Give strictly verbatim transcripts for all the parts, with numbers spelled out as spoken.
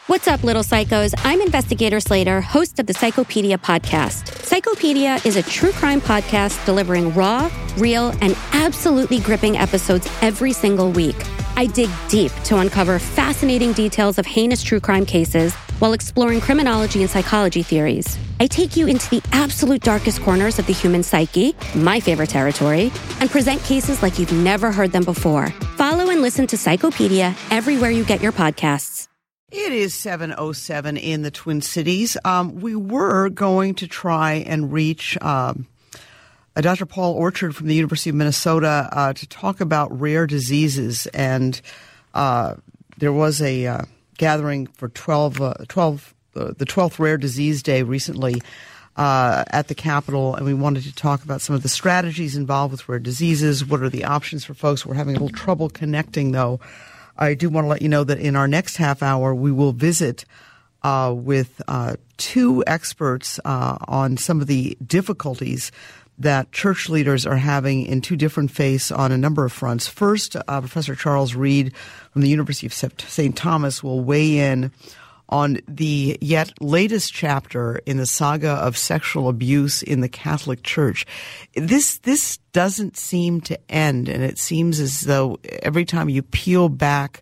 What's up, little psychos? I'm Investigator Slater, host of the Psychopedia podcast. Psychopedia is a true crime podcast delivering raw, real, and absolutely gripping episodes every single week. I dig deep to uncover fascinating details of heinous true crime cases while exploring criminology and psychology theories. I take you into the absolute darkest corners of the human psyche, my favorite territory, and present cases like you've never heard them before. Follow and listen to Psychopedia everywhere you get your podcasts. It is seven oh seven in the Twin Cities. Um, we were going to try and reach um, uh, Doctor Paul Orchard from the University of Minnesota uh, to talk about rare diseases. And uh, there was a uh, gathering for twelve, uh, twelve, uh, the twelfth Rare Disease Day recently uh, at the Capitol. And we wanted to talk about some of the strategies involved with rare diseases. What are the options for folks? We're having a little trouble connecting, though. I do want to let you know that in our next half hour, we will visit uh, with uh, two experts uh, on some of the difficulties that church leaders are having in two different faiths on a number of fronts. First, uh, Professor Charles Reed from the University of Saint Thomas will weigh in on the yet latest chapter in the saga of sexual abuse in the Catholic Church. This this doesn't seem to end, and it seems as though every time you peel back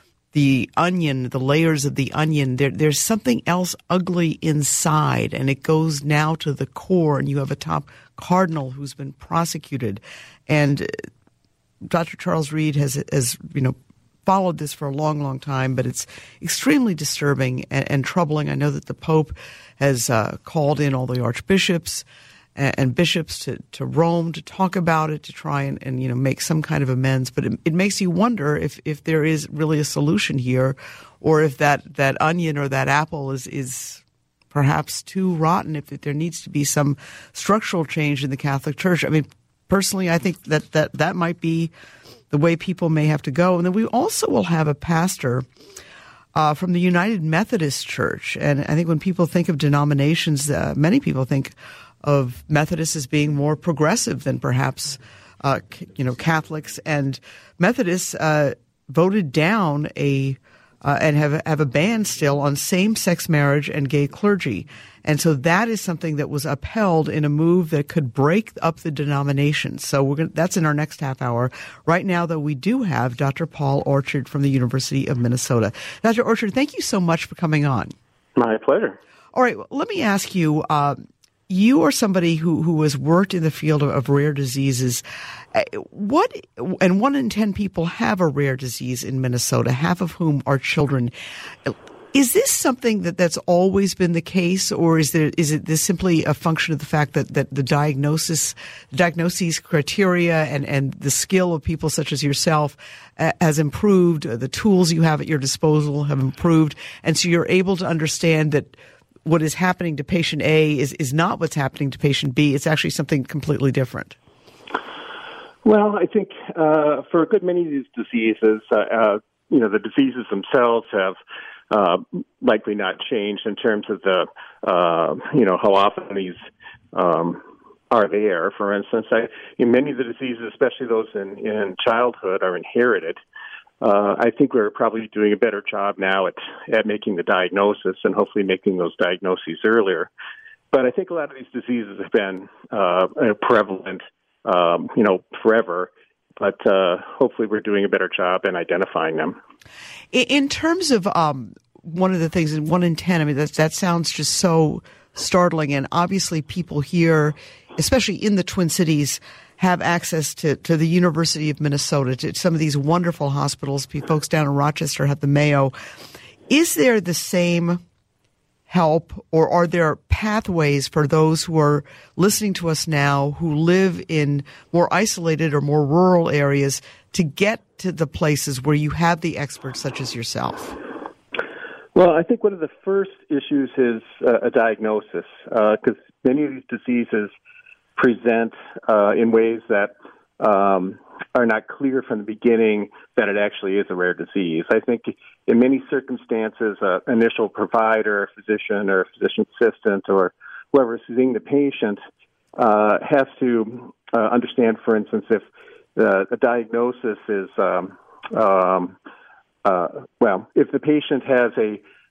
the onion, the layers of the onion, there, there's something else ugly inside, and it goes now to the core, and you have a top cardinal who's been prosecuted. And Doctor Charles Reed has, has you know, followed this for a long, long time, but it's extremely disturbing and, and troubling. I know that the Pope has uh, called in all the archbishops and, and bishops to, to Rome to talk about it, to try and, and you know make some kind of amends. But it, it makes you wonder if, if there is really a solution here, or if that, that onion or that apple is is perhaps too rotten. If, if there needs to be some structural change in the Catholic Church. I mean, personally, I think that that, that might be the way people may have to go. And then we also will have a pastor uh, from the United Methodist Church. And I think when people think of denominations, uh, many people think of Methodists as being more progressive than perhaps, uh, you know, Catholics. And Methodists uh, voted down a uh, and have have a ban still on same-sex marriage and gay clergy. And so that is something that was upheld in a move that could break up the denomination. So we're going that's in our next half hour. Right now, though, we do have Doctor Paul Orchard from the University of Minnesota. Doctor Orchard, thank you so much for coming on. My pleasure. All right. Well, let me ask you, uh, you are somebody who, who has worked in the field of, of rare diseases. What, and one in ten people have a rare disease in Minnesota, half of whom are children. Is this something that that's always been the case, or is there is it this simply a function of the fact that, that the diagnosis, diagnoses criteria and, and the skill of people such as yourself uh, has improved, the tools you have at your disposal have improved, and so you're able to understand that what is happening to patient A is, is not what's happening to patient B. It's actually something completely different. Well, I think uh, for a good many of these diseases, uh, uh, you know, the diseases themselves have Uh, likely not changed in terms of the, uh, you know, how often these um, are there. For instance, I, in many of the diseases, especially those in, in childhood, are inherited. Uh, I think we're probably doing a better job now at, at making the diagnosis and hopefully making those diagnoses earlier. But I think a lot of these diseases have been uh, prevalent, um, you know, forever. But uh, hopefully we're doing a better job in identifying them. In terms of um, one of the things, in one in ten, I mean, that, that sounds just so startling. And obviously people here, especially in the Twin Cities, have access to, to the University of Minnesota, to some of these wonderful hospitals. Folks down in Rochester have the Mayo. Is there the same help, or are there pathways for those who are listening to us now who live in more isolated or more rural areas to get to the places where you have the experts such as yourself? Well, I think one of the first issues is uh, a diagnosis, because uh, many of these diseases present uh, in ways that um, are not clear from the beginning that it actually is a rare disease. I think in many circumstances, an initial provider, physician or physician assistant or whoever is seeing the patient uh, has to uh, understand, for instance, if the, the diagnosis is, um, um, uh, well, if the patient has a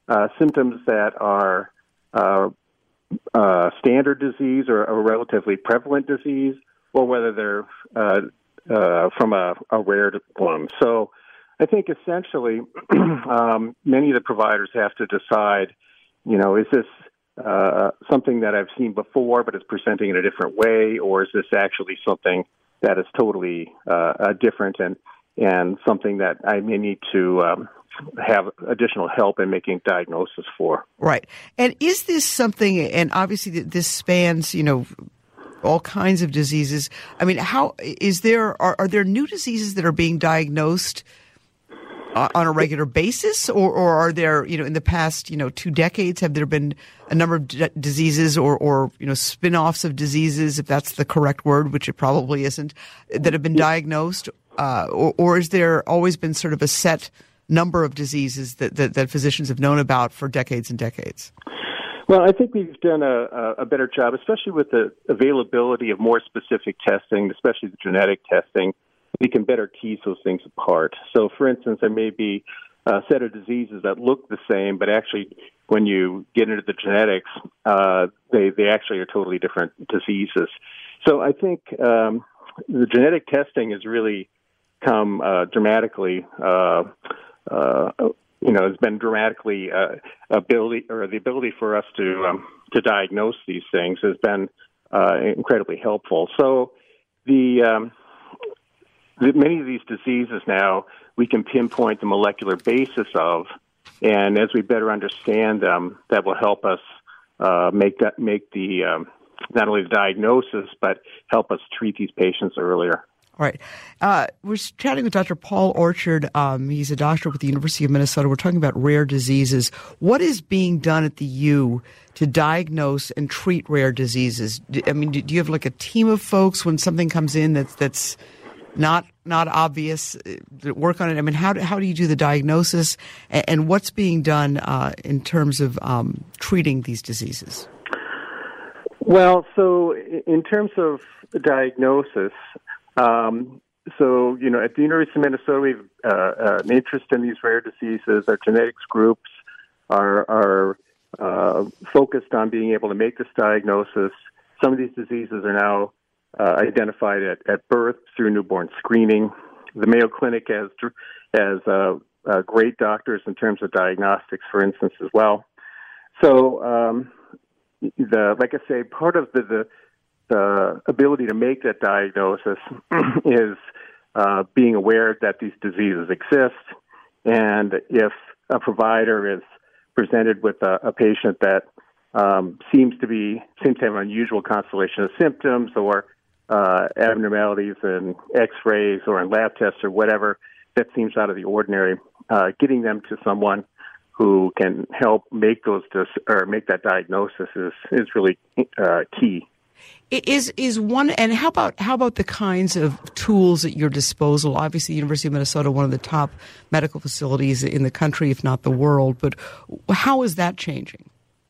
uh, symptoms that are uh, uh, standard disease or a relatively prevalent disease, or whether they're uh, uh, from a, a rare one. So I think essentially um, many of the providers have to decide, you know, is this uh, something that I've seen before but it's presenting in a different way, or is this actually something that is totally uh, different and, and something that I may need to um, have additional help in making diagnosis for. Right. And is this something, and obviously this spans, you know, all kinds of diseases. I mean, how is there, are, are there new diseases that are being diagnosed uh, on a regular basis, or, or are there, you know, in the past, you know, two decades, have there been a number of d- diseases or, or, you know, spin-offs of diseases, if that's the correct word, which it probably isn't, that have been diagnosed? Uh, or, or is there always been sort of a set number of diseases that, that, that physicians have known about for decades and decades? Well, I think we've done a, a better job, especially with the availability of more specific testing, especially the genetic testing. We can better tease those things apart. So, for instance, there may be a set of diseases that look the same, but actually when you get into the genetics, uh, they, they actually are totally different diseases. So I think um, the genetic testing has really come uh, dramatically uh, uh you know, has been dramatically uh, ability or the ability for us to um, to diagnose these things has been uh, incredibly helpful. So the, um, the many of these diseases now we can pinpoint the molecular basis of, and as we better understand them, that will help us uh, make that make the um, not only the diagnosis but help us treat these patients earlier. All right. Uh, we're chatting with Doctor Paul Orchard. Um, he's a doctor with the University of Minnesota. We're talking about rare diseases. What is being done at the U to diagnose and treat rare diseases? I mean, do you have like a team of folks when something comes in that's that's not not obvious that work on it? I mean, how do, how do you do the diagnosis, and, and what's being done uh, in terms of um, treating these diseases? Well, so in terms of diagnosis, Um, so, you know, at the University of Minnesota, we have uh, uh, an interest in these rare diseases. Our genetics groups are, are uh, focused on being able to make this diagnosis. Some of these diseases are now uh, identified at, at birth through newborn screening. The Mayo Clinic has, has uh, uh, great doctors in terms of diagnostics, for instance, as well. So, um, the like I say, part of the, the The ability to make that diagnosis is uh, being aware that these diseases exist, and if a provider is presented with a, a patient that um, seems to be seems to have an unusual constellation of symptoms or uh, abnormalities in X-rays or in lab tests or whatever that seems out of the ordinary, uh, getting them to someone who can help make those dis- or make that diagnosis is is really uh, key. Is is one, and how about how about the kinds of tools at your disposal? Obviously, the University of Minnesota, one of the top medical facilities in the country, if not the world. But how is that changing?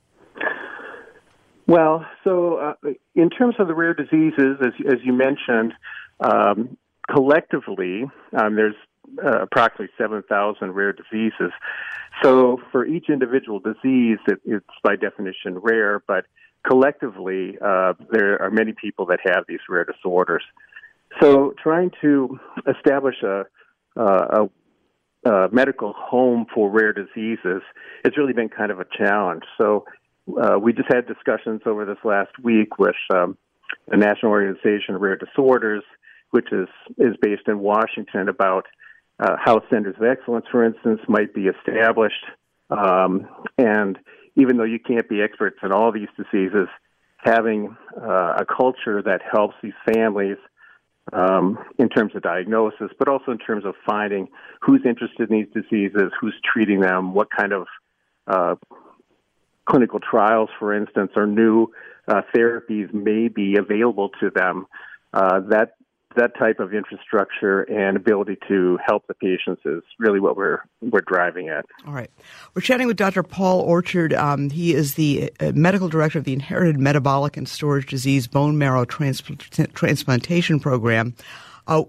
Well, so uh, in terms of the rare diseases, as as you mentioned, um, collectively um, there's uh, approximately seven thousand rare diseases. So for each individual disease, it, it's by definition rare, but collectively, uh, there are many people that have these rare disorders. So trying to establish a, a, a medical home for rare diseases has really been kind of a challenge. So uh, we just had discussions over this last week with um, the National Organization of Rare Disorders, which is, is based in Washington, about uh, how centers of excellence, for instance, might be established. Um, and even though you can't be experts in all these diseases, having uh, a culture that helps these families um, in terms of diagnosis, but also in terms of finding who's interested in these diseases, who's treating them, what kind of uh, clinical trials, for instance, or new uh, therapies may be available to them, uh, that that type of infrastructure and ability to help the patients is really what we're we're driving at. All right. We're chatting with Doctor Paul Orchard. Um, he is the uh, medical director of the Inherited Metabolic and Storage Disease Bone Marrow Transpl- Transplantation Program. Uh,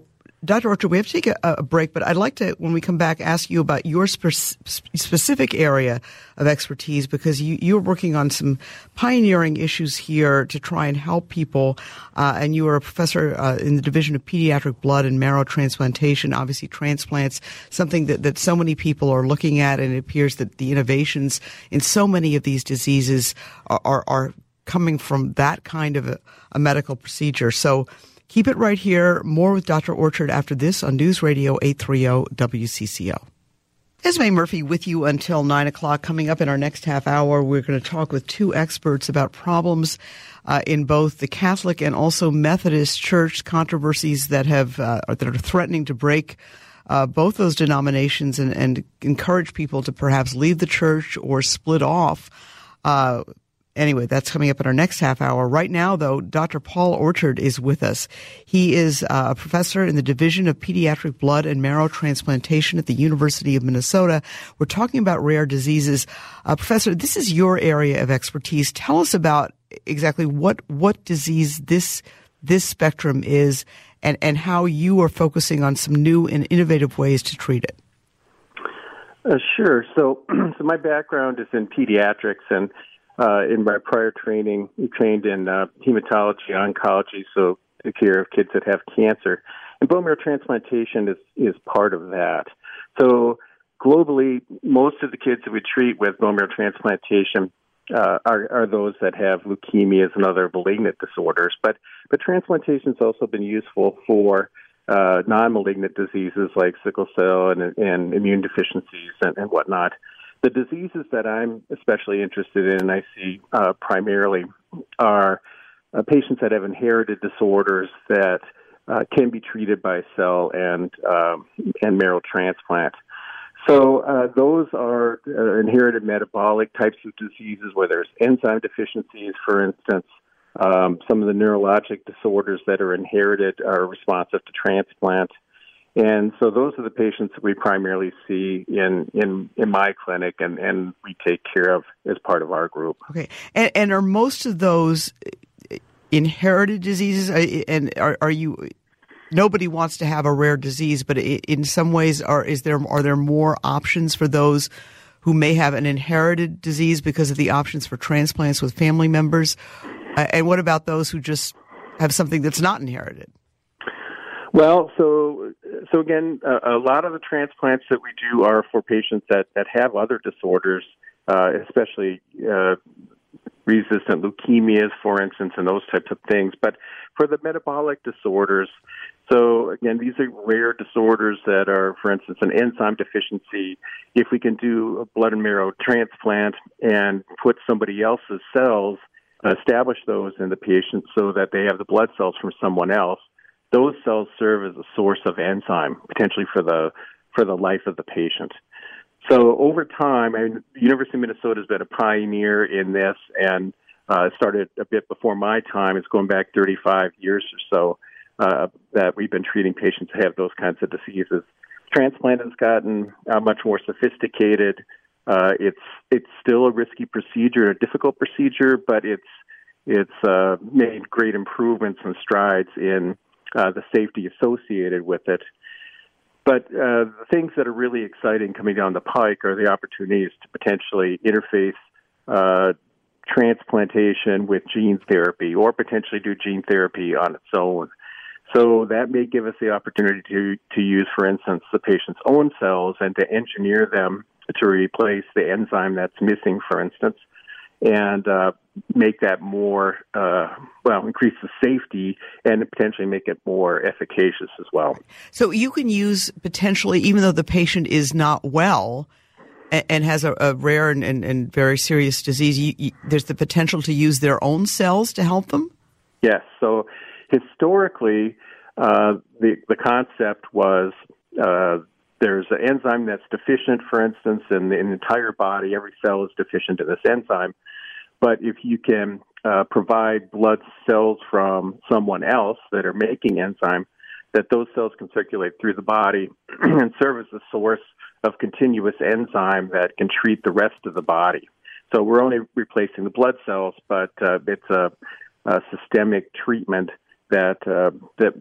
Doctor Orchard, we have to take a, a break, but I'd like to, when we come back, ask you about your spe- specific area of expertise, because you, you're working on some pioneering issues here to try and help people, uh, and you are a professor uh, in the Division of Pediatric Blood and Marrow Transplantation. Obviously, transplants, something that, that so many people are looking at, and it appears that the innovations in so many of these diseases are, are, are coming from that kind of a, a medical procedure. So keep it right here. More with Doctor Orchard after this on News Radio eight thirty W C C O. Esme Murphy with you until nine o'clock. Coming up in our next half hour, we're going to talk with two experts about problems uh, in both the Catholic and also Methodist Church, controversies that have uh, that are threatening to break uh, both those denominations and, and encourage people to perhaps leave the church or split off. Uh, Anyway, that's coming up in our next half hour. Right now, though, Doctor Paul Orchard is with us. He is uh, a professor in the Division of Pediatric Blood and Marrow Transplantation at the University of Minnesota. We're talking about rare diseases. Uh, Professor, this is your area of expertise. Tell us about exactly what, what disease this this spectrum is, and, and how you are focusing on some new and innovative ways to treat it. Uh, sure. So, so my background is in pediatrics, and Uh, in my prior training, we trained in uh, hematology, oncology, so the care of kids that have cancer. And bone marrow transplantation is, is part of that. So globally, most of the kids that we treat with bone marrow transplantation uh, are, are those that have leukemias and other malignant disorders. But, but transplantation has also been useful for uh, non-malignant diseases like sickle cell and, and immune deficiencies and, and whatnot. The diseases that I'm especially interested in, I see uh, primarily, are uh, patients that have inherited disorders that uh, can be treated by cell and um, and marrow transplant. So uh, those are uh, inherited metabolic types of diseases where there's enzyme deficiencies, for instance. Um, some of the neurologic disorders that are inherited are responsive to transplant. And so those are the patients that we primarily see in, in, in my clinic, and, and we take care of as part of our group. Okay. And, and are most of those inherited diseases? And are, are you? Nobody wants to have a rare disease, but in some ways, are is there are there more options for those who may have an inherited disease because of the options for transplants with family members? And what about those who just have something that's not inherited? Well, so so again, uh, a lot of the transplants that we do are for patients that, that have other disorders, uh, especially uh, resistant leukemias, for instance, and those types of things. But for the metabolic disorders, so again, these are rare disorders that are, for instance, an enzyme deficiency. If we can do a blood and marrow transplant and put somebody else's cells, establish those in the patient so that they have the blood cells from someone else, those cells serve as a source of enzyme, potentially for the for the life of the patient. So over time, I mean, the University of Minnesota has been a pioneer in this, and uh, started a bit before my time. It's going back thirty-five years or so uh, that we've been treating patients who have those kinds of diseases. Transplant has gotten uh, much more sophisticated. Uh, it's it's still a risky procedure, a difficult procedure, but it's it's uh, made great improvements and strides in Uh, the safety associated with it. But uh, the things that are really exciting coming down the pike are the opportunities to potentially interface uh, transplantation with gene therapy, or potentially do gene therapy on its own. So that may give us the opportunity to, to use, for instance, the patient's own cells and to engineer them to replace the enzyme that's missing, for instance, and uh, make that more, uh, well, increase the safety and potentially make it more efficacious as well. So you can use potentially, even though the patient is not well and, and has a, a rare and, and, and very serious disease, you, you, there's the potential to use their own cells to help them? Yes. So historically, uh, the, the concept was uh, there's an enzyme that's deficient, for instance, in the, in the entire body. Every cell is deficient in this enzyme. But if you can uh, provide blood cells from someone else that are making enzyme, that those cells can circulate through the body and serve as a source of continuous enzyme that can treat the rest of the body. So we're only replacing the blood cells, but uh, it's a, a systemic treatment that uh, that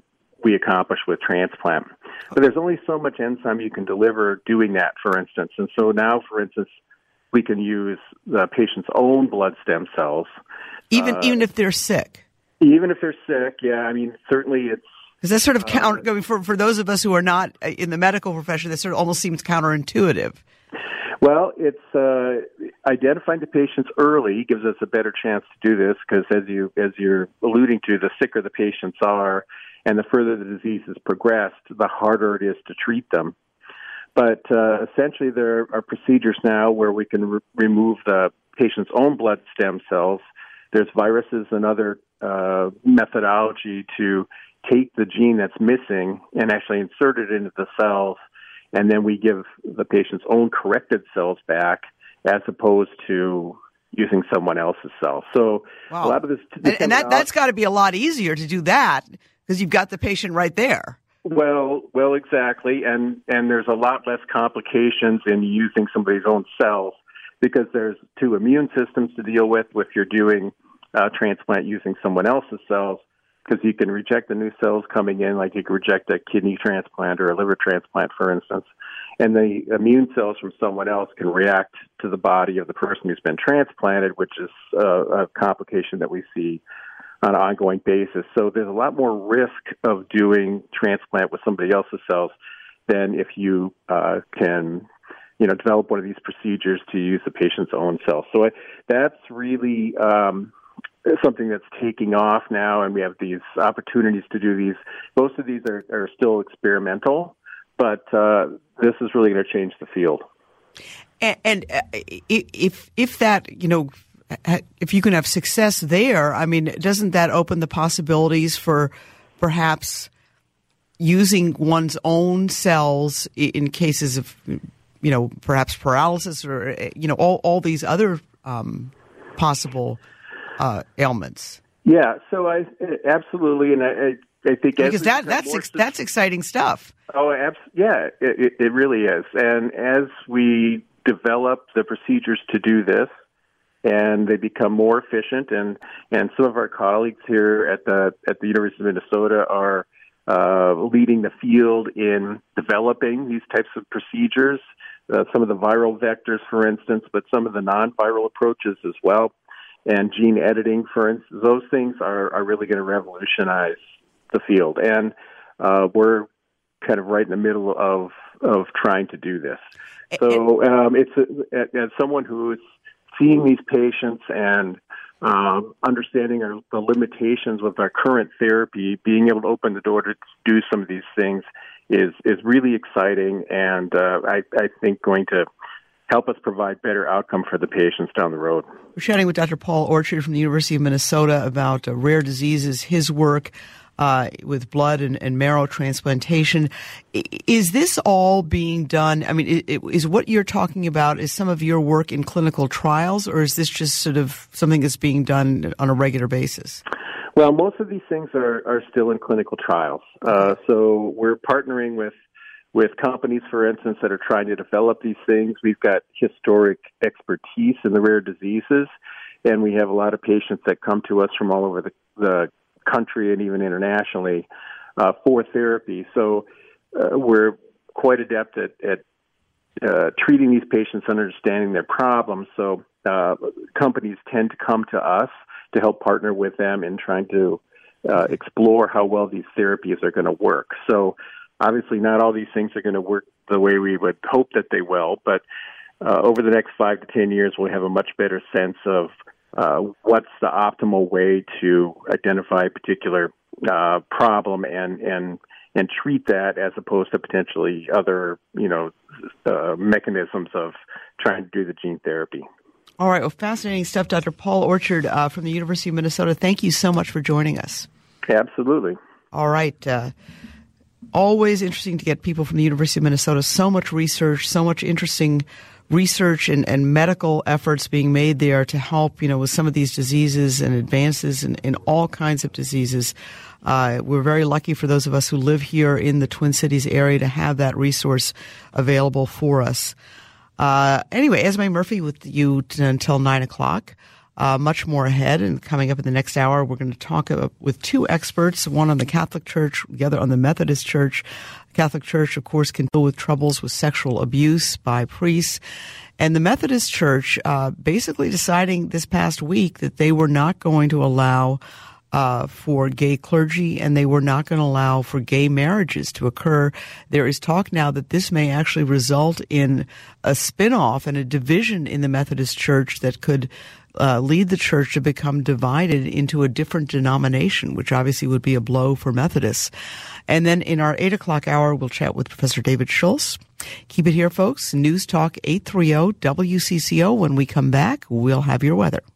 we accomplish with transplant. But there's only so much enzyme you can deliver doing that, for instance. And so now, for instance, we can use the patient's own blood stem cells. Even uh, even if they're sick? Even if they're sick, yeah. I mean, certainly it's... Because that sort of counter, I mean, for, for those of us who are not in the medical profession, that sort of almost seems counterintuitive. Well, it's uh, identifying the patients early gives us a better chance to do this because, as you as you're alluding to, the sicker the patients are, and the further the disease has progressed, the harder it is to treat them. But uh, essentially, there are procedures now where we can re- remove the patient's own blood stem cells. There's viruses and other uh, methodology to take the gene that's missing and actually insert it into the cells, and then we give the patient's own corrected cells back as opposed to using someone else's cells. So wow. a lot of this... And, and that, that's got to be a lot easier to do that because you've got the patient right there. Well, well, exactly, and and there's a lot less complications in using somebody's own cells because there's two immune systems to deal with if you're doing uh, transplant using someone else's cells, because you can reject the new cells coming in, like you can reject a kidney transplant or a liver transplant, for instance, and the immune cells from someone else can react to the body of the person who's been transplanted, which is uh, a complication that we see on an ongoing basis. So there's a lot more risk of doing transplant with somebody else's cells than if you uh, can, you know, develop one of these procedures to use the patient's own cells. So I, that's really um, something that's taking off now, and we have these opportunities to do these. Most of these are, are still experimental, but uh, this is really going to change the field. And, and uh, if if that, you know, if you can have success there, I mean, doesn't that open the possibilities for perhaps using one's own cells in cases of, you know, perhaps paralysis or, you know, all, all these other um, possible uh, ailments? Yeah, so I absolutely, and I, I think because that that's ex- that's exciting stuff. Oh, abs- yeah, it, it really is. And as we develop the procedures to do this, and they become more efficient, and, and some of our colleagues here at the at the University of Minnesota are uh, leading the field in developing these types of procedures, uh, some of the viral vectors, for instance, but some of the non-viral approaches as well, and gene editing, for instance. Those things are, are really going to revolutionize the field, and uh, we're kind of right in the middle of, of trying to do this. So um, it's a, as someone who's seeing these patients and uh, understanding our, the limitations with our current therapy, being able to open the door to do some of these things is is really exciting, and uh, I, I think going to help us provide better outcome for the patients down the road. We're chatting with Doctor Paul Orchard from the University of Minnesota about uh, rare diseases, his work uh, with blood and, and marrow transplantation. Is this all being done? I mean, it, it, is what you're talking about, is some of your work in clinical trials, or is this just sort of something that's being done on a regular basis? Well, most of these things are, are still in clinical trials. Uh, so we're partnering with with companies, for instance, that are trying to develop these things. We've got historic expertise in the rare diseases, and we have a lot of patients that come to us from all over the, the country and even internationally uh, for therapy. So uh, we're quite adept at, at uh, treating these patients and understanding their problems. So uh, companies tend to come to us to help partner with them in trying to uh, explore how well these therapies are going to work. So obviously not all these things are going to work the way we would hope that they will, but uh, over the next five to ten years, we'll have a much better sense of uh, what's the optimal way to identify a particular uh, problem and, and and treat that, as opposed to potentially other, you know, uh, mechanisms of trying to do the gene therapy. All right. Well, fascinating stuff, Doctor Paul Orchard uh, from the University of Minnesota. Thank you so much for joining us. Absolutely. All right. Uh, always interesting to get people from the University of Minnesota. So much research, so much interesting research and, and medical efforts being made there to help, you know, with some of these diseases and advances in, in all kinds of diseases. Uh, we're very lucky for those of us who live here in the Twin Cities area to have that resource available for us. Uh, anyway, Esme Murphy with you t- until nine o'clock. Uh, much more ahead, and coming up in the next hour, we're going to talk uh, with two experts, one on the Catholic Church, the other on the Methodist Church. The Catholic Church, of course, can deal with troubles with sexual abuse by priests. And the Methodist Church uh, basically deciding this past week that they were not going to allow uh, for gay clergy, and they were not going to allow for gay marriages to occur. There is talk now that this may actually result in a spin-off and a division in the Methodist Church that could Uh, lead the church to become divided into a different denomination, which obviously would be a blow for Methodists. And then in our eight o'clock hour, we'll chat with Professor David Schultz. Keep it here, folks. News Talk eight thirty W C C O. When we come back, we'll have your weather.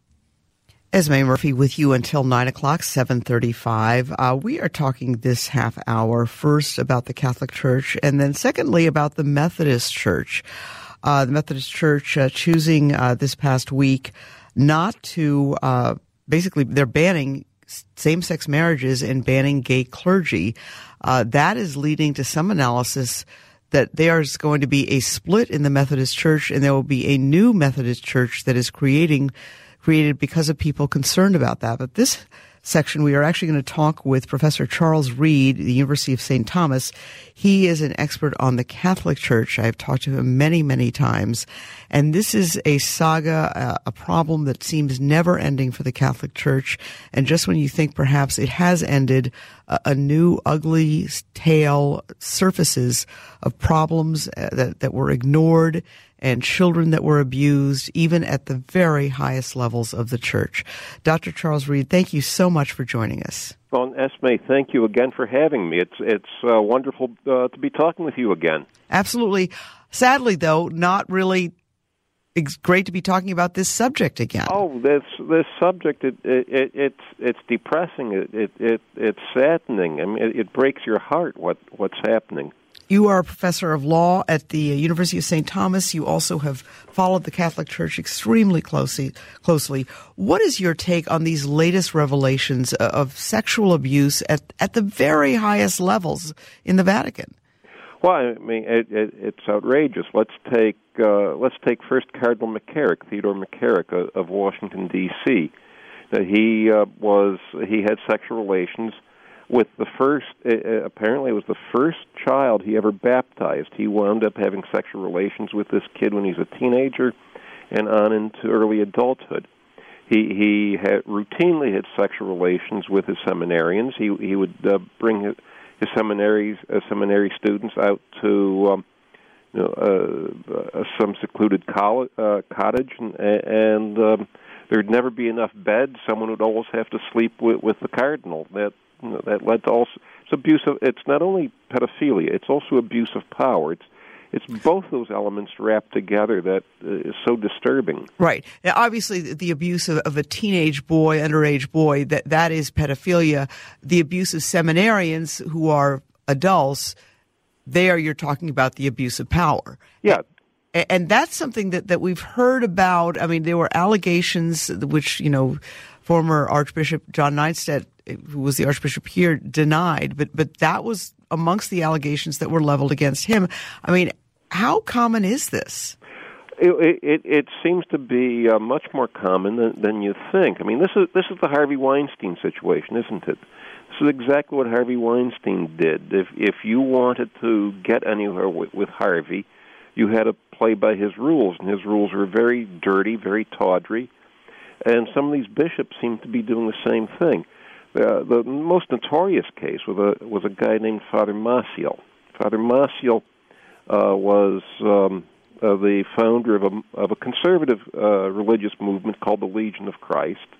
Esme Murphy with you until nine o'clock, seven thirty-five. Uh, we are talking this half hour first about the Catholic Church, and then secondly about the Methodist Church. Uh, the Methodist Church uh, choosing uh, this past week not to, uh, basically, they're banning same-sex marriages and banning gay clergy. Uh, that is leading to some analysis that there's going to be a split in the Methodist Church, and there will be a new Methodist Church that is creating, created because of people concerned about that. But this section, we are actually going to talk with Professor Charles Reed, the University of Saint Thomas. He is an expert on the Catholic Church. I've talked to him many, many times. And this is a saga, uh, a problem that seems never ending for the Catholic Church. And just when you think perhaps it has ended, uh, a new ugly tale surfaces of problems uh, that, that were ignored and children that were abused, even at the very highest levels of the church. Doctor Charles Reed, thank you so much for joining us. Well, Esme, thank you again for having me. It's it's uh, wonderful uh, to be talking with you again. Absolutely. Sadly, though, not really it's great to be talking about this subject again. Oh, this this subject it, it, it it's it's depressing. It, it it it's saddening. I mean, it, it breaks your heart what what's happening. You are a professor of law at the University of Saint Thomas. You also have followed the Catholic Church extremely closely. Closely. What is your take on these latest revelations of sexual abuse at, at the very highest levels in the Vatican? Well, I mean, it, it, it's outrageous. Let's take uh, let's take first Cardinal McCarrick, Theodore McCarrick of, of Washington D C That he uh, was he had sexual relations with the first, uh, apparently it was the first child he ever baptized. He wound up having sexual relations with this kid when he's a teenager and on into early adulthood. He he had routinely had sexual relations with his seminarians. He he would uh, bring his, his seminaries uh, seminary students out to um, you know uh, uh, some secluded college, uh, cottage, and, and um, there'd never be enough beds. Someone would always have to sleep with, with the cardinal. That You know, that led to also it's abuse of. It's not only pedophilia; it's also abuse of power. It's it's both those elements wrapped together that uh, is so disturbing. Right. Now, obviously, the abuse of, of a teenage boy, underage boy, that that is pedophilia. The abuse of seminarians who are adults, there you're talking about the abuse of power. Yeah. And, and that's something that, that we've heard about. I mean, there were allegations which, you know, former Archbishop John Nienstedt, who was the Archbishop here, denied, but but that was amongst the allegations that were leveled against him. I mean, how common is this? It it, it seems to be uh, much more common than, than you think. I mean, this is this is the Harvey Weinstein situation, isn't it? This is exactly what Harvey Weinstein did. If if you wanted to get anywhere with, with Harvey, you had to play by his rules, and his rules were very dirty, very tawdry, and some of these bishops seem to be doing the same thing. Uh, the most notorious case was a was a guy named Father Maciel. Father Maciel uh, was um, uh, the founder of a of a conservative uh, religious movement called the Legion of Christ.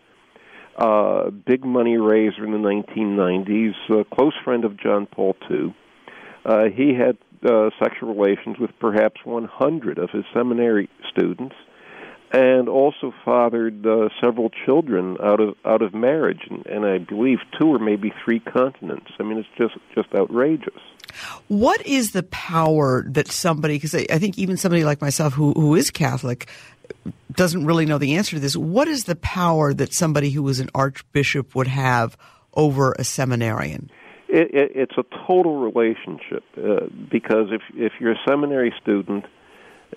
Uh, big money raiser in the nineteen nineties. A close friend of John Paul the Second. Uh, he had uh, sexual relations with perhaps one hundred of his seminary students, and also fathered uh, several children out of out of marriage, and, and I believe two or maybe three continents. I mean, it's just just outrageous. What is the power that somebody, because I, I think even somebody like myself who, who is Catholic doesn't really know the answer to this, what is the power that somebody who is an archbishop would have over a seminarian? It, it, it's a total relationship, uh, because if if you're a seminary student,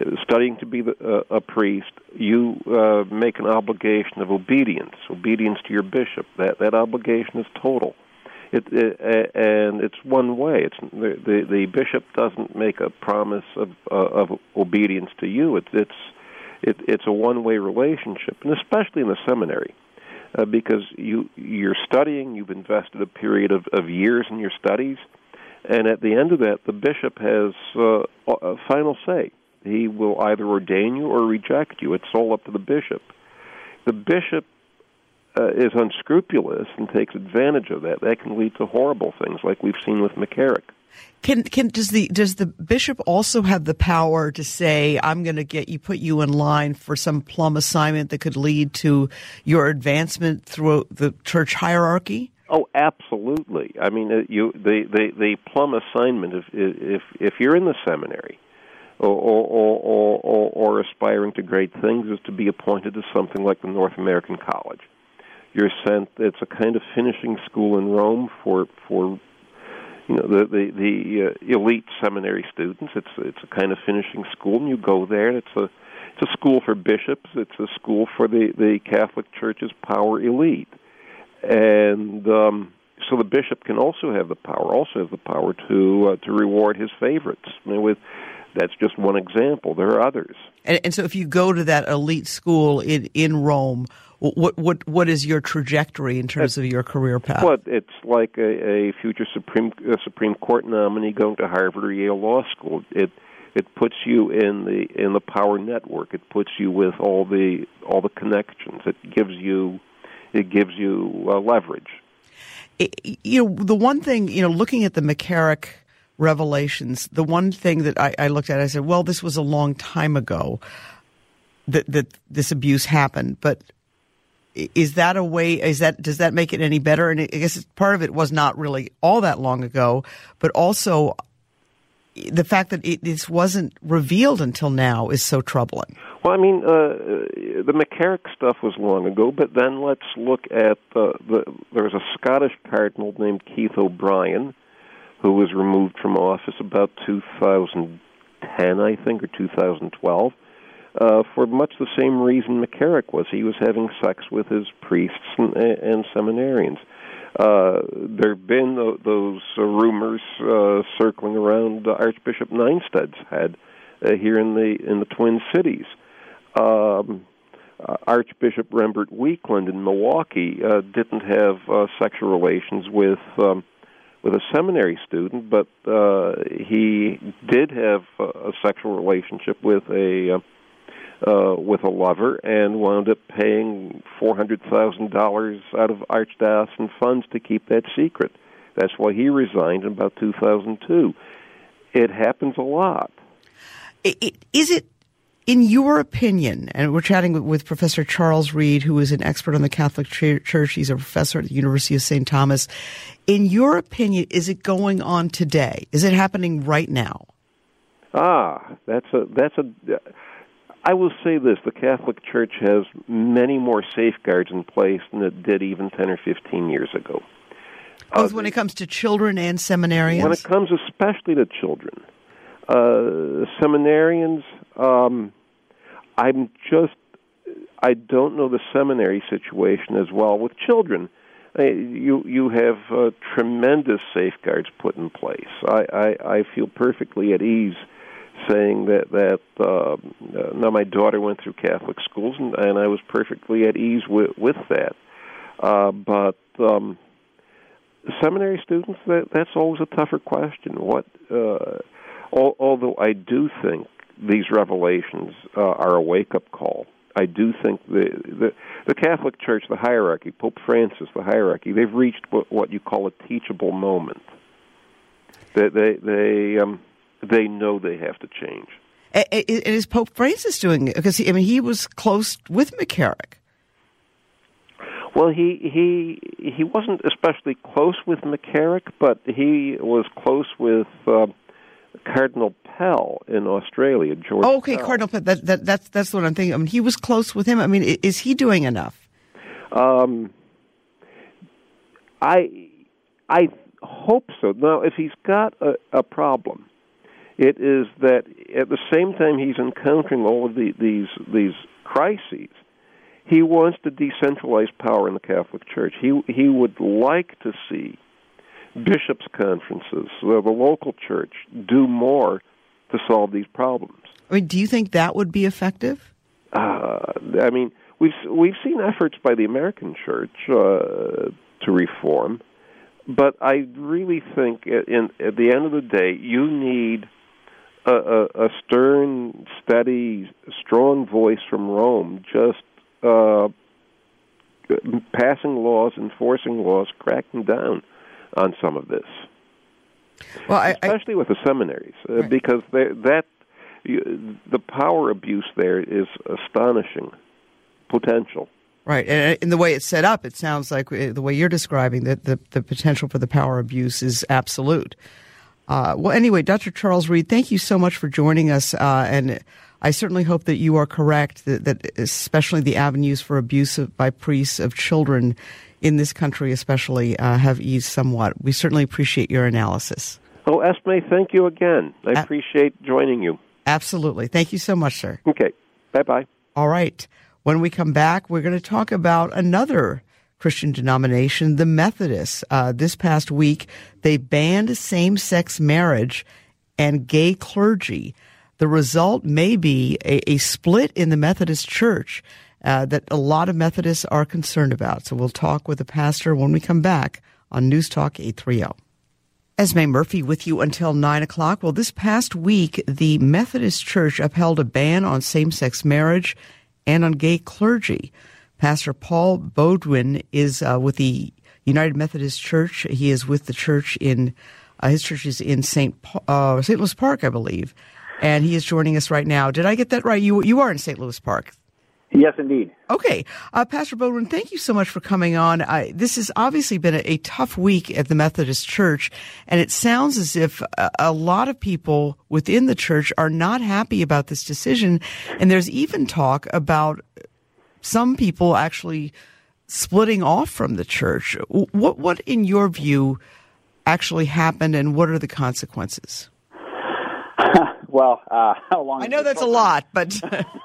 studying to be the, uh, a priest, you uh, make an obligation of obedience, obedience to your bishop. That that obligation is total. It, it, and it's one way. It's the, the the bishop doesn't make a promise of uh, of obedience to you. It's it's it, it's a one way relationship, and especially in the seminary, uh, because you you're studying. You've invested a period of, of years in your studies, and at the end of that, the bishop has uh, a final say. He will either ordain you or reject you. It's all up to the bishop. The bishop Uh, is unscrupulous and takes advantage of that. That can lead to horrible things, like we've seen with McCarrick. Can can does the does the bishop also have the power to say, "I'm going to get you, put you in line for some plum assignment that could lead to your advancement through the church hierarchy"? Oh, absolutely. I mean, uh, you the, the the plum assignment. If if if you're in the seminary, or or, or or or aspiring to great things, is to be appointed to something like the North American College. You're sent. It's a kind of finishing school in Rome for for you know the the, the uh, elite seminary students. It's it's a kind of finishing school, and you go there. And it's a it's a school for bishops. It's a school for the, the Catholic Church's power elite, and um, so the bishop can also have the power. Also has the power to uh, to reward his favorites. I mean, with that's just one example. There are others. And, and so, if you go to that elite school in in Rome, What what what is your trajectory in terms of your career path? Well, it's like a, a future Supreme uh, Supreme Court nominee going to Harvard or Yale Law School. It it puts you in the in the power network. It puts you with all the all the connections. It gives you it gives you uh, leverage. It, you know, the one thing, you know, looking at the McCarrick revelations, the one thing that I, I looked at, I said, well, this was a long time ago that that this abuse happened, but is that a way, is that, does that make it any better? And I guess part of it was not really all that long ago, but also the fact that it, this wasn't revealed until now is so troubling. Well, I mean, uh, the McCarrick stuff was long ago, but then let's look at the, the there was a Scottish cardinal named Keith O'Brien who was removed from office about two thousand ten, I think, or two thousand twelve. Uh, for much the same reason McCarrick was. He was having sex with his priests and, and seminarians. Uh, there have been th- those uh, rumors uh, circling around uh, Archbishop Neinsted's head uh, here in the in the Twin Cities. Um, uh, Archbishop Rembert Weakland in Milwaukee uh, didn't have uh, sexual relations with um, with a seminary student, but uh, he did have uh, a sexual relationship with a uh, Uh, with a lover, and wound up paying four hundred thousand dollars out of archdiocesan funds to keep that secret. That's why he resigned in about two thousand two. It happens a lot. Is it, in your opinion, and we're chatting with, with Professor Charles Reed, who is an expert on the Catholic Church. He's a professor at the University of Saint Thomas. In your opinion, is it going on today? Is it happening right now? Ah, that's a that's a... I will say this, the Catholic Church has many more safeguards in place than it did even ten or fifteen years ago. Both uh, when it comes to children and seminarians? When it comes especially to children. Uh, seminarians, um, I'm just, I don't know the seminary situation as well. With children, uh, you you have uh, tremendous safeguards put in place. I, I, I feel perfectly at ease saying that that uh, now my daughter went through Catholic schools, and, and I was perfectly at ease with, with that. Uh, but um, seminary students, that, that's always a tougher question. What, uh, al- although I do think these revelations uh, are a wake-up call. I do think the, the the Catholic Church, the hierarchy, Pope Francis, the hierarchy, they've reached what, what you call a teachable moment. They they they. Um, They know they have to change. And is Pope Francis doing it? Because, he, I mean, he was close with McCarrick. Well, he he he wasn't especially close with McCarrick, but he was close with uh, Cardinal Pell in Australia, George Oh, okay, Pell. Cardinal Pell. That, that, that's, that's what I'm thinking. I mean, he was close with him. I mean, is he doing enough? Um, I, I hope so. Now, if he's got a, a problem, It is that at the same time he's encountering all of the, these these crises, he wants to decentralize power in the Catholic Church. He he would like to see bishops' conferences, the, the local church, do more to solve these problems. I mean, do you think that would be effective? Uh, I mean, we've we've seen efforts by the American Church uh, to reform, but I really think at, in, at the end of the day, you need a, a, a stern, steady, strong voice from Rome, just uh, passing laws, enforcing laws, cracking down on some of this. Well, I, especially I, with the seminaries, uh, right. because they, that you, the power abuse there is astonishing potential. Right, and in the way it's set up, it sounds like the way you're describing that the, the potential for the power abuse is absolute. Uh, well, anyway, Doctor Charles Reed, thank you so much for joining us, uh, and I certainly hope that you are correct, that, that especially the avenues for abuse of, by priests of children in this country especially uh, have eased somewhat. We certainly appreciate your analysis. Oh, Esme, thank you again. I A- appreciate joining you. Absolutely. Thank you so much, sir. Okay. Bye-bye. All right. When we come back, we're going to talk about another Christian denomination, the Methodists. Uh, this past week, they banned same-sex marriage and gay clergy. The result may be a, a split in the Methodist Church uh, that a lot of Methodists are concerned about. So we'll talk with the pastor when we come back on News Talk eight thirty. Esme Murphy with you until nine o'clock. Well, this past week, the Methodist Church upheld a ban on same-sex marriage and on gay clergy. Pastor Paul Beaudoin is uh, with the United Methodist Church. He is with the church in, uh, his church is in Saint Uh, Saint Louis Park, I believe. And he is joining us right now. Did I get that right? You you are in Saint Louis Park. Yes, indeed. Okay. Uh, Pastor Beaudoin, thank you so much for coming on. I, this has obviously been a, a tough week at the Methodist Church, and it sounds as if a, a lot of people within the church are not happy about this decision, and there's even talk about some people actually splitting off from the church. What, what in your view, actually happened, and what are the consequences? Well, uh, how long? I know that's program? a lot, but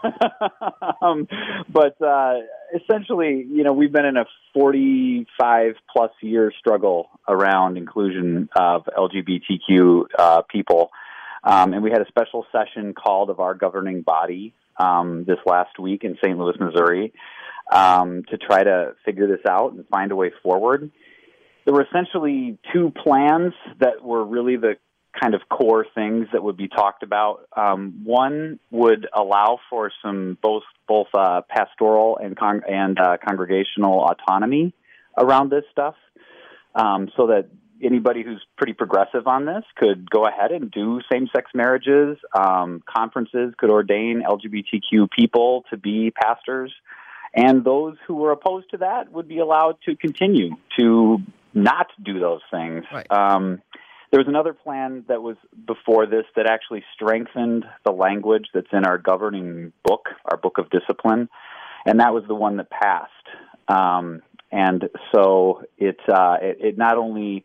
um, but uh, essentially, you know, we've been in a forty-five plus year struggle around inclusion of L G B T Q uh, people, um, and we had a special session called of our governing body um, this last week in Saint Louis, Missouri, um, to try to figure this out and find a way forward. There were essentially two plans that were really the kind of core things that would be talked about. Um, one would allow for some both both uh, pastoral and con- and uh, congregational autonomy around this stuff, um, so that anybody who's pretty progressive on this could go ahead and do same-sex marriages. Um, conferences could ordain L G B T Q people to be pastors, and those who were opposed to that would be allowed to continue to not do those things. Right. Um, There was another plan that was before this that actually strengthened the language that's in our governing book, our book of discipline, and that was the one that passed. Um, and so it, uh, it it not only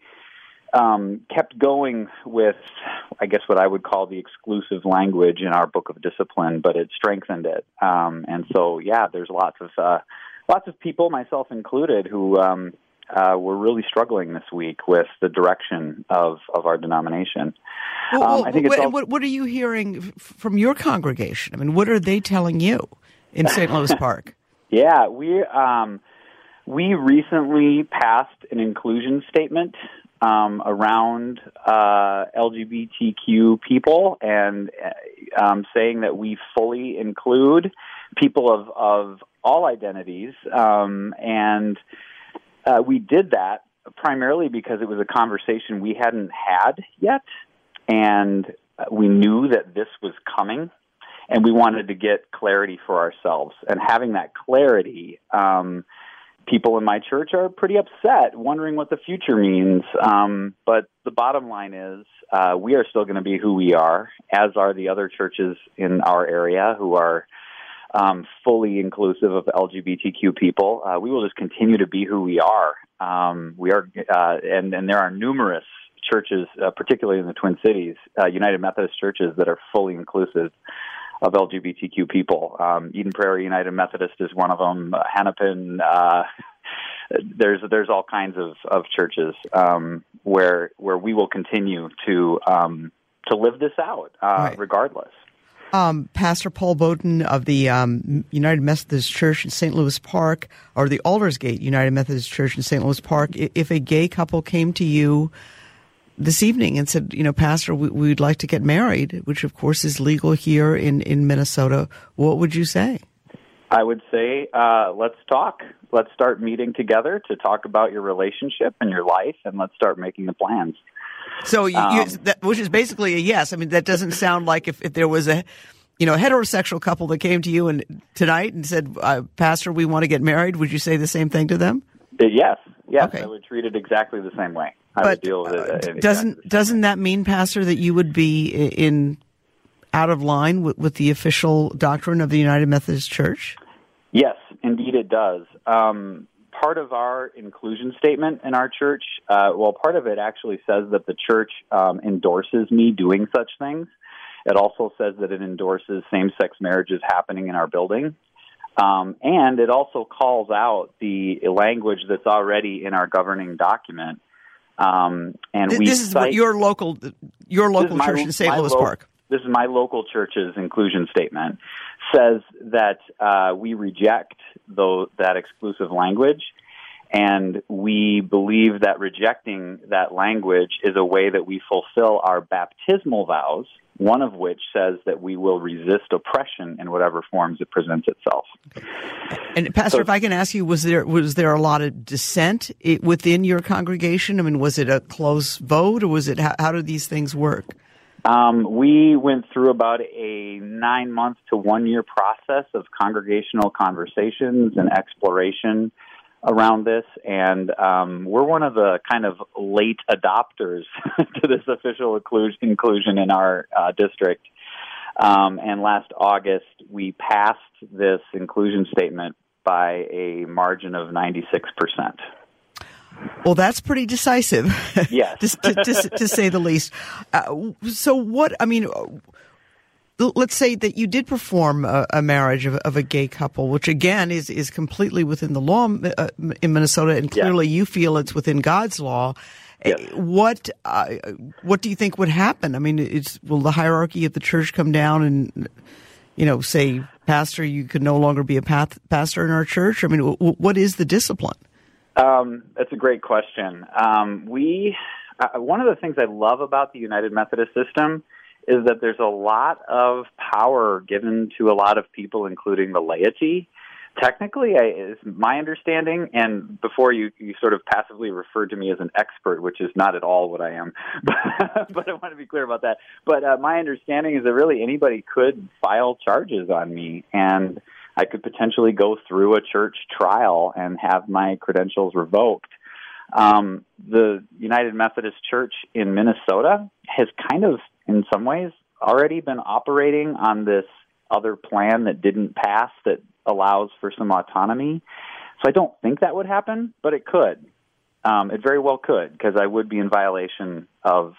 um, kept going with, I guess, what I would call the exclusive language in our book of discipline, but it strengthened it. Um, and so, yeah, there's lots of uh, lots of people, myself included, who Um, Uh, we're really struggling this week with the direction of, of our denomination. Well, um, well, I think it's what, also, what, what are you hearing f- from your congregation? I mean, what are they telling you in Saint Louis Park? Yeah, we um, we recently passed an inclusion statement um, around uh, L G B T Q people, and um, saying that we fully include people of, of all identities, um, and Uh, we did that primarily because it was a conversation we hadn't had yet, and we knew that this was coming, and we wanted to get clarity for ourselves. And having that clarity, um, people in my church are pretty upset, wondering what the future means. Um, but the bottom line is uh, we are still going to be who we are, as are the other churches in our area who are Um, fully inclusive of L G B T Q people. Uh, we will just continue to be who we are. Um, we are, uh, and, and there are numerous churches, uh, particularly in the Twin Cities, uh, United Methodist churches that are fully inclusive of L G B T Q people. Um, Eden Prairie United Methodist is one of them. Uh, Hennepin. Uh, there's there's all kinds of of churches um, where where we will continue to um, to live this out, uh, right. regardless. Um, Pastor Paul Bowden of the um, United Methodist Church in Saint Louis Park, or the Aldersgate United Methodist Church in Saint Louis Park, if a gay couple came to you this evening and said, you know, Pastor, we, we'd like to get married, which of course is legal here in, in Minnesota, what would you say? I would say, uh, let's talk. Let's start meeting together to talk about your relationship and your life, and let's start making the plans. So, you, um, you, that, which is basically a yes. I mean, that doesn't sound like if, if there was a, you know, heterosexual couple that came to you and tonight and said, uh, Pastor, we want to get married. Would you say the same thing to them? Yes, yes. Okay. I would treat it exactly the same way. I but would deal with it. Uh, exactly doesn't doesn't that mean, Pastor, that you would be in out of line with, with the official doctrine of the United Methodist Church? Yes, indeed it does. Um, part of our inclusion statement in our church, uh, well, part of it actually says that the church um, endorses me doing such things. It also says that it endorses same-sex marriages happening in our building. Um, and it also calls out the language that's already in our governing document. Um, and this, we this is cite, what your local your local my, church in Saint Louis lo- Park. This is my local church's inclusion statement. Says that uh, we reject the, that exclusive language, and we believe that rejecting that language is a way that we fulfill our baptismal vows, one of which says that we will resist oppression in whatever forms it presents itself. And Pastor, so, if I can ask you, was there was there a lot of dissent within your congregation? I mean, was it a close vote, or was it how, how did these things work? Um, we went through about a nine-month to one-year process of congregational conversations and exploration around this, and um, we're one of the kind of late adopters to this official inclusion in our uh, district. Um, and last August, we passed this inclusion statement by a margin of ninety-six percent. Well, that's pretty decisive, yes, to, to, to, to say the least. Uh, so what, I mean, let's say that you did perform a, a marriage of, of a gay couple, which again is, is completely within the law uh, in Minnesota, and clearly yes. you feel it's within God's law. Yes. What uh, what do you think would happen? I mean, it's, will the hierarchy of the church come down and, you know, say, Pastor, you could no longer be a path, pastor in our church? I mean, w- what is the discipline? Um, that's a great question. Um, we uh, one of the things I love about the United Methodist system is that there's a lot of power given to a lot of people, including the laity. Technically, I, is my understanding, and before you, you sort of passively referred to me as an expert, which is not at all what I am, but, but I want to be clear about that. But uh, my understanding is that really anybody could file charges on me, and I could potentially go through a church trial and have my credentials revoked. Um, the United Methodist Church in Minnesota has kind of, in some ways, already been operating on this other plan that didn't pass that allows for some autonomy. So I don't think that would happen, but it could. Um, it very well could, because I would be in violation of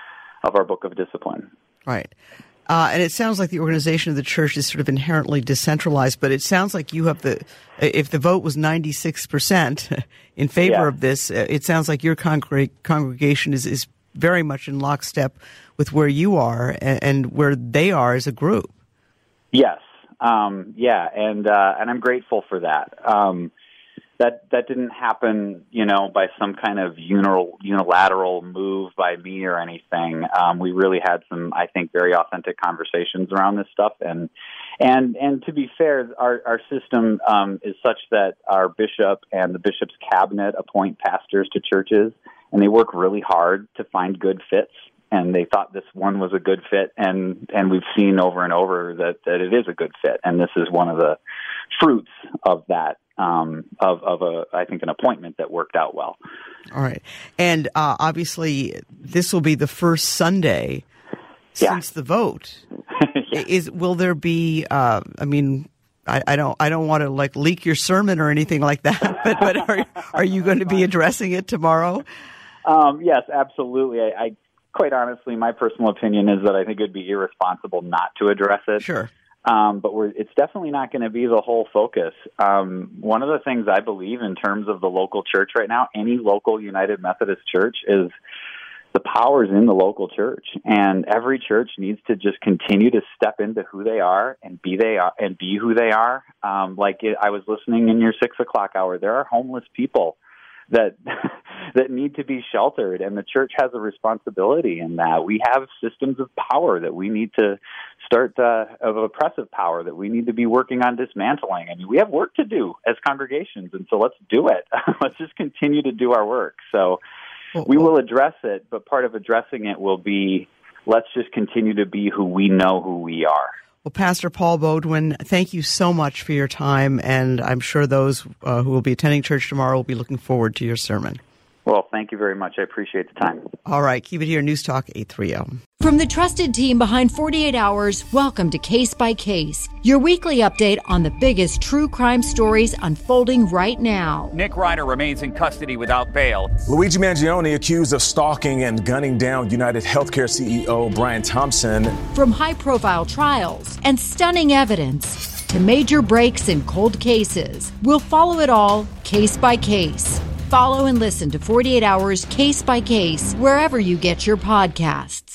of our book of discipline. Right. Uh, and it sounds like the organization of the church is sort of inherently decentralized, but it sounds like you have the, if the vote was ninety-six percent in favor yeah. of this, it sounds like your congreg- congregation is, is very much in lockstep with where you are and, and where they are as a group. Yes. Um, yeah. And, uh, and I'm grateful for that. Um, that, that didn't happen, you know, by some kind of unilateral move by me or anything. Um, we really had some, I think, very authentic conversations around this stuff. And, and, and to be fair, our, our system, um, is such that our bishop and the bishop's cabinet appoint pastors to churches, and they work really hard to find good fits. And they thought this one was a good fit, and, and we've seen over and over that, that it is a good fit. And this is one of the fruits of that, um, of, of a, I think, an appointment that worked out well. All right. And uh, obviously, this will be the first Sunday yeah. since the vote. yeah. Is will there be? Uh, I mean, I, I don't. I don't want to like leak your sermon or anything like that. But but are are you going to be addressing it tomorrow? um, yes, absolutely. I, I quite honestly, my personal opinion is that I think it would be irresponsible not to address it. Sure. Um, but we're, it's definitely not going to be the whole focus. Um, one of the things I believe in terms of the local church right now, any local United Methodist church, is the power's in the local church, and every church needs to just continue to step into who they are and be they are and be who they are. Um, like it, I was listening in your six o'clock hour, there are homeless people that that need to be sheltered, and the church has a responsibility in that. We have systems of power that we need to start, uh, of oppressive power that we need to be working on dismantling. I mean, we have work to do as congregations, and so let's do it. Let's just continue to do our work. So we will address it, but part of addressing it will be, let's just continue to be who we know who we are. Well, Pastor Paul Beaudoin, thank you so much for your time, and I'm sure those uh, who will be attending church tomorrow will be looking forward to your sermon. Well, thank you very much. I appreciate the time. All right, keep it here, News Talk eight thirty. From the trusted team behind forty-eight hours, welcome to Case by Case, your weekly update on the biggest true crime stories unfolding right now. Nick Ryder remains in custody without bail. Luigi Mangione accused of stalking and gunning down United Healthcare C E O Brian Thompson. From high-profile trials and stunning evidence to major breaks in cold cases, we'll follow it all case by case. Follow and listen to forty-eight hours Case by Case wherever you get your podcasts.